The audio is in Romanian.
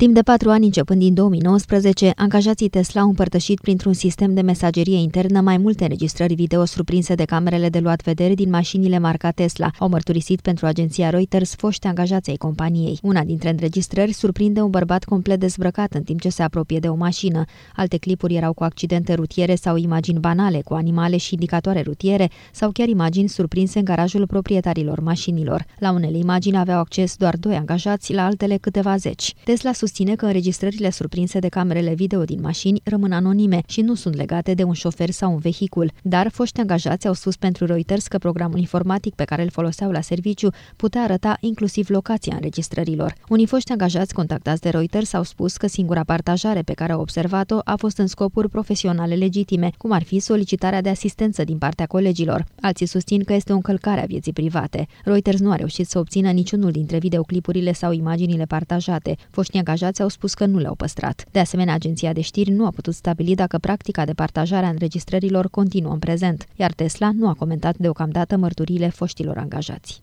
Timp de 4 ani, începând din 2019, angajații Tesla au împărtășit printr-un sistem de mesagerie internă mai multe înregistrări video surprinse de camerele de luat vedere din mașinile marca Tesla, au mărturisit pentru agenția Reuters foști angajați ai companiei. Una dintre înregistrări surprinde un bărbat complet dezbrăcat în timp ce se apropie de o mașină. Alte clipuri erau cu accidente rutiere sau imagini banale cu animale și indicatoare rutiere sau chiar imagini surprinse în garajul proprietarilor mașinilor. La unele imagini aveau acces doar 2 angajați, la altele câteva zeci. Tesla susține că înregistrările surprinse de camerele video din mașini rămân anonime și nu sunt legate de un șofer sau un vehicul, dar foști angajați au spus pentru Reuters că programul informatic pe care îl foloseau la serviciu putea arăta inclusiv locația înregistrărilor. Unii foști angajați contactați de Reuters au spus că singura partajare pe care au observat-o a fost în scopuri profesionale legitime, cum ar fi solicitarea de asistență din partea colegilor. Alții susțin că este o încălcare a vieții private. Reuters nu a reușit să obțină niciunul dintre videoclipurile sau imaginile partajate. Foștii angajați au spus că nu le-au păstrat. De asemenea, agenția de știri nu a putut stabili dacă practica de partajare a înregistrărilor continuă în prezent, iar Tesla nu a comentat deocamdată mărturiile foștilor angajați.